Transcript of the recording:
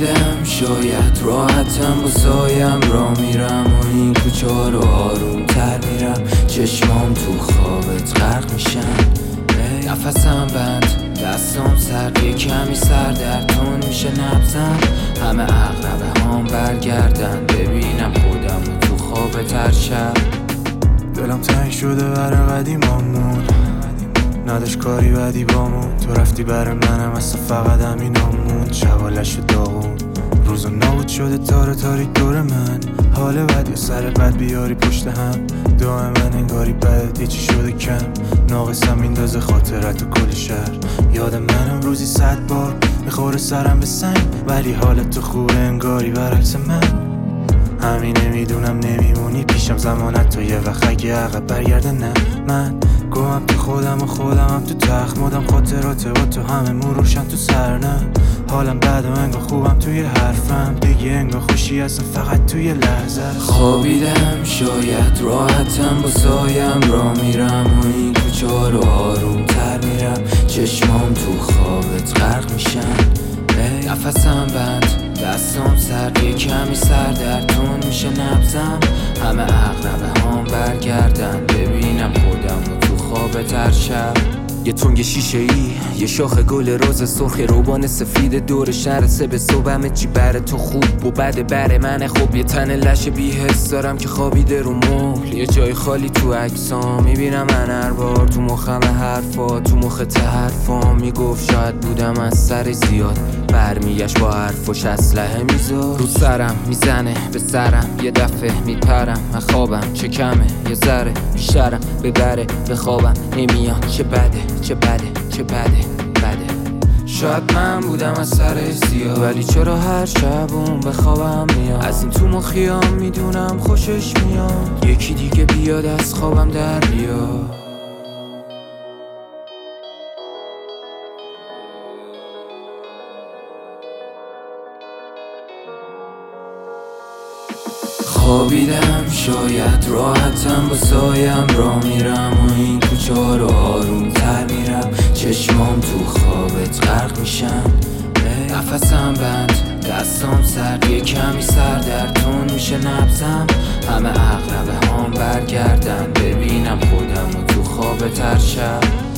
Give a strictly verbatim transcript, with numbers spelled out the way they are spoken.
خوابیدم شاید راحتم با سایم را میرم و این کوچه ها رو آروم تر میرم. چشمام تو خوابت غرق میشن، نفسم بند، دستام سرد، یه کمی سردرتون میشه نبزم. همه اقربه هام برگردن ببینم خودم تو خوابت هر شب. دلم تنگ شده برای قدیمامون، نداشت کاری بدی بامون. تو رفتی برای منم اصلا فقط همینامون. شوالش داغون روزا نابود شده تار تاریک دور من. حال بد یا سر بد بیاری پشت هم. دعا من انگاری بد یه چی شده کم. ناقصم میندازه خاطرت و کل شهر. یاد منم روزی صد بار میخوره سرم به سنگ، ولی حالت تو خوبه انگاری برعکس من. همینه میدونم نمیمونی پیشم زمانت تو یه وقت اگه عقب برگرده نه. من گوهم تو خودم و خودمم تو تخت مدم. خاطرات با تو همه مون روشن تو سر نه. حالم بد و انگار خوبم توی حرفم. بگی انگار خوشی هستم فقط توی لحظه. خوابیدم شاید راحتم با سایم را میرم و این کوچه ها رو آروم تر میرم. چشمام تو خوابت غرق میشن، نفسم بند، دستام سرد، یه کمی سردرتون میشه نبزم. همه اقربه هام برگردن ببینم خودم تو خوابت هر شب. یه تنگ شیشه ای، یه شاخ گل روز سرخ، روبان سفید دور شهر سه به صبح. همه چی بره تو خوب و بده بره من خوب. یه تن لش بی حس دارم که خوابیده رو مبل. یه جای خالی تو عکسام میبینم من هر بار. تو مخم حرفا تو مخت حرفام میگفت شاید بودم از سر زیاد. برمیگشت با حرفش اسلحه میذار رو سرم میزنه به سرم. یه دفعه میپرم من خوابم چه کمه یه ذره بیشترم ببره به خوابم نمیاد. چه بده چه بده چه بده بده. شاید من بودم از سر زیاد، ولی چرا هر شب اون به خوابم میاد. از این تو مخیام میدونم خوشش میاد. یکی دیگه بیاد از خوابم در بیاد. خوابیدم شاید راحتم با سایم را میرم و این کوچه ها رو آروم تر میرم. چشمام تو خوابت غرق میشن، نفسم بند، دستام سرد، یه کمی سردرتون میشه نبزم. همه اقربه هام برگردن ببینم خودم تو خوابت هر شب.